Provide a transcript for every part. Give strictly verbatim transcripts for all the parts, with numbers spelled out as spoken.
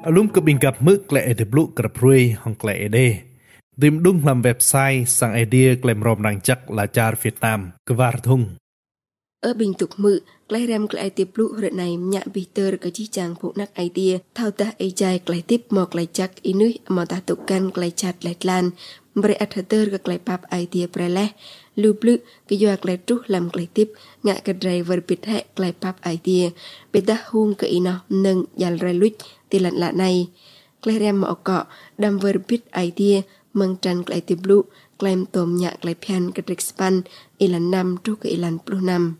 Alum kebingkap mực lại để blue cập ruồi hong lại ede. Tìm đúng làm website sang idea klem rom năng chắc là char Việt Nam kvar thung. Ở bình tục mự, klai ram klai tiếp lụ rợ này nhạ bì tơ cái chi chàng phụ nắc idea thao ta ai chai klai tiếp mò klai chắc inui mò ta tục can klai chặt lại lan bere athater cái klai pap idea prele lưu blue cái doa klai trú làm klai tiếp ngạ cái driver bịt hệ klai pap idea bê ta hung cái ino nâng dal rai luch tì lặn lạ này klai ram mò cọ đam ver bịt idea măng tràn klai tiếp lụ klaim tôm nhạ klai pian cái span ilan nam trú cái ilan plu nam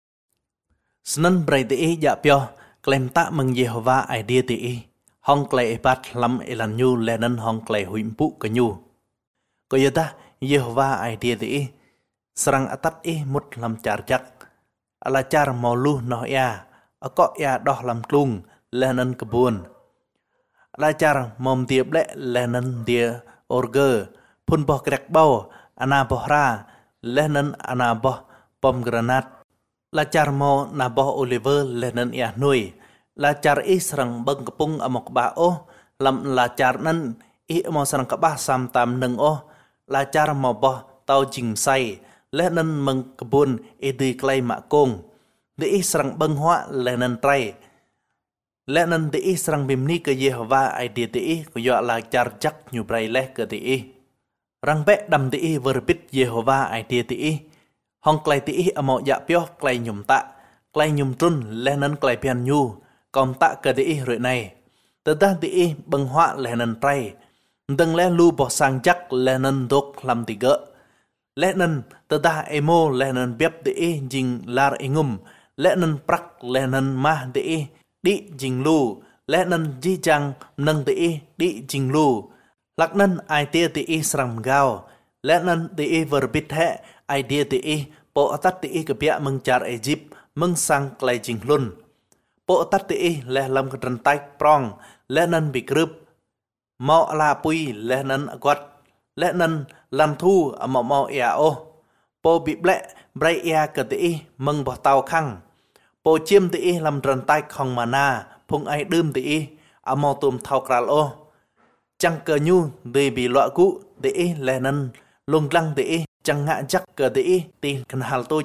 Snan brai ti ya pyo klem ta mang Jehovah idea ti hong klai pat lam elan nyu lenan hong klai huimpu ka nyu ko yata Jehovah idea ti serang atat i mut lam char jak ala char molu no ya ako ya doh lam klung lenan kebun ala char mom tiep le lenan dia orger pun boh krek bao ana bohra lenan ana boh pomgranat la char mo na boh Oliver lenan ya nui la char i serang beng kepung amok ba o lam la char nan i mo serang kabah sam tam neng o la char mo boh tau jing sai lenan meng kebun edi klai ma kong de i serang beng hwa lenan trai lenan de i serang bimni ke Jehovah idea te i ko yo la char jak nyu brai leh ke te i rang be dam te i verbit Jehovah idea te i hong klai ti amo ya pyo klai nhum ta klai nhum trun lenan klai pian nyu kom ta ke ti roi này ta ta ti bang hwa lenan trai dang le lu bo sang jak lenan dok lam ti ge lenan ta ta emo lenan bep ti jing lar ingum lenan prak lenan ma ti di jing lu lenan ji jang nang ti di jing lu laknan ai ti ti sram gao lenan ti verbit he idea ti po atat ti ke pia meng char Egypt meng sang klai jing lun po atat ti le lam ka tran tai prong le nan bi group mo la pui le nan agot le nan lam thu amo mo ya o po bi ble brai ya ke ti meng bo tau khang po chim ti lam tran tai khong mana phung ai dum ti amo tum thau kral o chang ke nyu de bi lo ku ti le nan lung lang ti chẳng ngạ chắc cờ tỷ tin cần hal tôi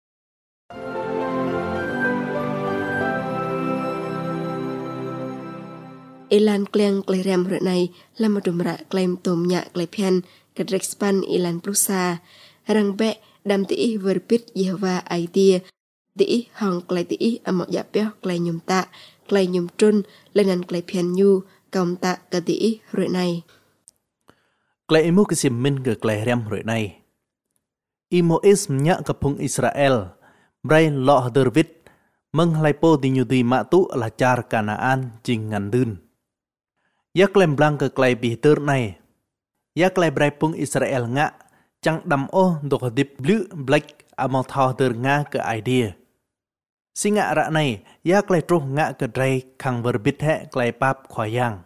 Ilan kleng kleram rợ này là một đùm rạ klem tôm nhạ klepian cái span ilan plusa răng bẹ đam tỷ verbit Jehovah idea tỷ hong klei tỷ amo ya pyo klei nhum ta klei nhum trun lenan klepian nyu công ta cái tỷ rợ này klei mu kisim min ke kleram rợ này Imois nya kapung Israel brai lo David menglaipo di nyudi matu la char Kanaan jing ngandun yak lem blang ke klai bihter này yak lem brai pung Israel nga chang dam o dok dip blue black amol thao der nga ke idea singa ra này yak lem tru nga ke drai khang verbit he klai pap khoyang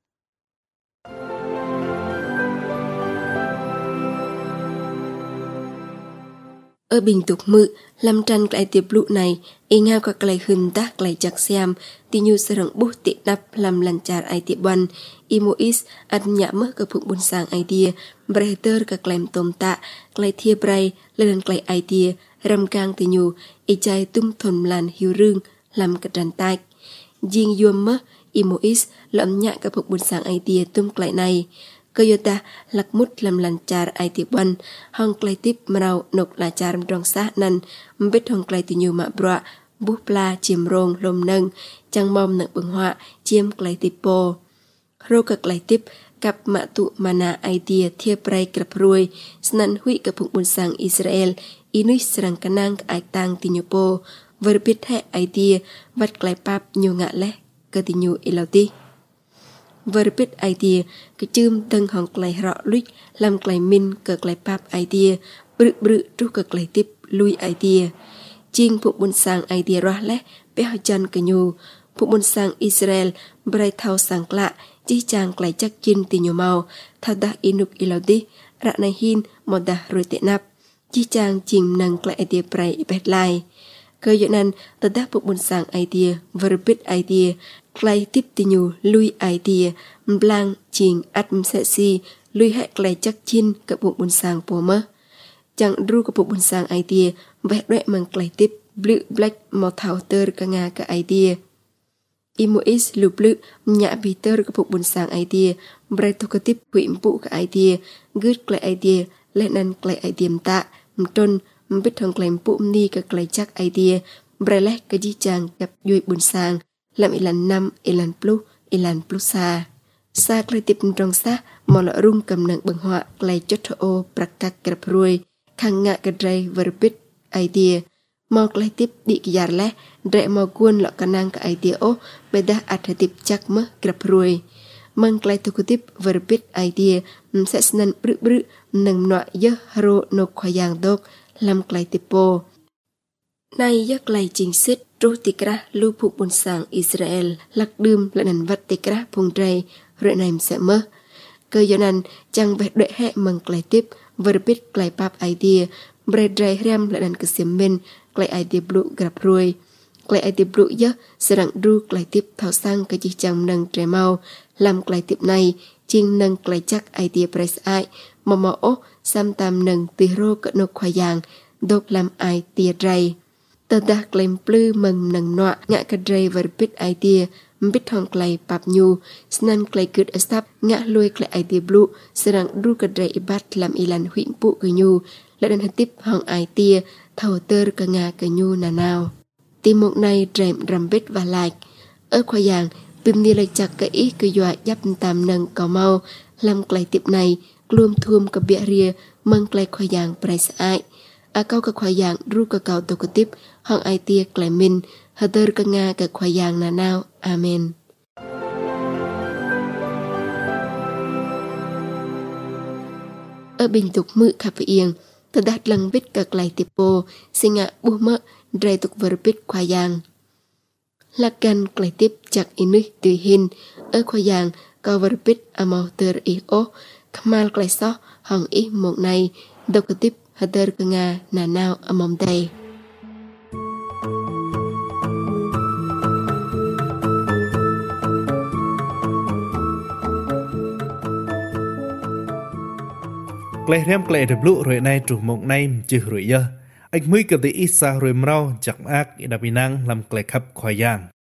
ở bình tục mự làm trăn cái tiệp lụ này y ngao các cái hình tác cái chắc xem thì như sẽ rộng bút tiệp nắp làm lần char ai tiệp ban imois ăn nhã mất các phụng buôn sang idea breter các cái tôm tạ cái thia bray lên cái idea ram kang thì như y chai tum thôn lan hiu rương làm cái tràn tai riêng yom mất imois làm nhã các phụng buôn sang idea tum cái này Kayota lak mut lam lancar ai tiban hong klai tip merau nok lacar mdong sah nan mbit hong klai tinyu ma bra buh pla chim rong lom nang chang mom nak beng hwa chim klai tipo ro ka klai tip kap ma tu mana idea thia prai krap ruai snan hui ka phung bun sang Israel inui serang kanang ai tang tinyu po verbit he idea wat klai pap nyu nga le ka tinyu ilauti verbit idea cái chum tân hong klai rọ luy làm klai min cờ klai pap idea bự bự tru cờ klai tip lui idea chiên phụ bun sang idea ra lẽ bé hỏi chân cái nhu phụ bun sang Israel bray thao sang lạ chi chang klai chắc chin tì nhu mau thao da inuk ilauti ra này hin một da rồi tệ nắp chi chang chim năng klai idea bray bét lai cơ dụ nan tờ đáp phụ bun sang idea verbit idea Clay tiếp tì nhu lui idea blang ching atm sẽ si lui hẹ clay chắc chin cập bộ buồn sang bùa mơ. Chẳng ru cập bộ buồn sang idea vẽ đuệ mang clay tiếp blue black màu thảo tơ cả ngà cả idea. Imois lu blue nhạ Peter cập bộ buồn sang idea bray thu cập tiếp quỵm bụ cả idea good clay idea lên ăn clay idea tạ mton biết thằng clay bụ ni cả clay chắc idea bray lẽ cái gì chàng gặp duy buồn sang làm ilan năm ilan plus ilan plus sa sa clay tiếp trong sa mò lọ rung cầm nặng bằng họa clay chốt ô prakak gặp ruồi khang ngạ cái dây verbit idea mò clay tiếp đi cái giả lẽ rẽ mò cuốn lọ cả năng cái idea ô bây đã ắt tiếp chắc mơ gặp ruồi mang clay thu tiếp verbit idea sẽ sân bự bự nâng nọ dơ haro nô khoa giang đốc làm clay tiếp po nay giấc clay chính sách rô tikra lưu phục bồn sang Israel lạc đươm lại nền vật tikra phùng trai rồi này sẽ mơ cơ do nan chẳng vẹt đợi hệ mừng clay tiếp verbit clay pap idea bre drai rem lại nền cái xiêm bên clay idea blue gặp ruồi clay idea blue dơ sẽ đặng ru clay tiếp thảo sang cái chỉ chẳng nâng trái mau làm clay tiếp này chinh nâng clay chắc idea press ai mà mỏ ố sam tam nâng tì rô cỡ nô khoa giang đốc làm ai tia drai tờ đạc clay blue mừng nâng nọa ngạ cái drai verbit idea biết thong clay pap nhu snan clay good stop ngạ lui clay idea blue sẽ đặng ru cái drai ibat làm ilan huyện phụ cái nhu lại đàn tiếp hong idea thầu tơ cả ngà cái nhu nà nào tìm một này rèm rằm bít và like ở khoa giang bìm ni lại chặt cái ý cái dọa dắp tam nâng có mau làm clay tiếp này luôn thum cái bịa ria mừng clay khoa giang price ai à câu cái khoa giang ru cái cầu tổ cái tiếp hong idea clay min hờ tơ cả ngà cái khoa giang nà nào amen. Ở bình tục mự cà phê yên tờ đạt lăng bít cả clay tiếp po sinh ạ bùa mơ rây tục verbit khoa giang lạc gan clay tiếp chặt inu tùy hin ở khoa giang cao verbit amau tơ i o kamal clay so hong i một này độc cái tiếp hờ tơ cả ngà nà nào amom đây clay rem clay de blue rồi nay trục mộng nay chưa rồi giờ anh mới cầm tới ít xa rồi mau chặt ác đã bị năng làm clay khắp khoai giang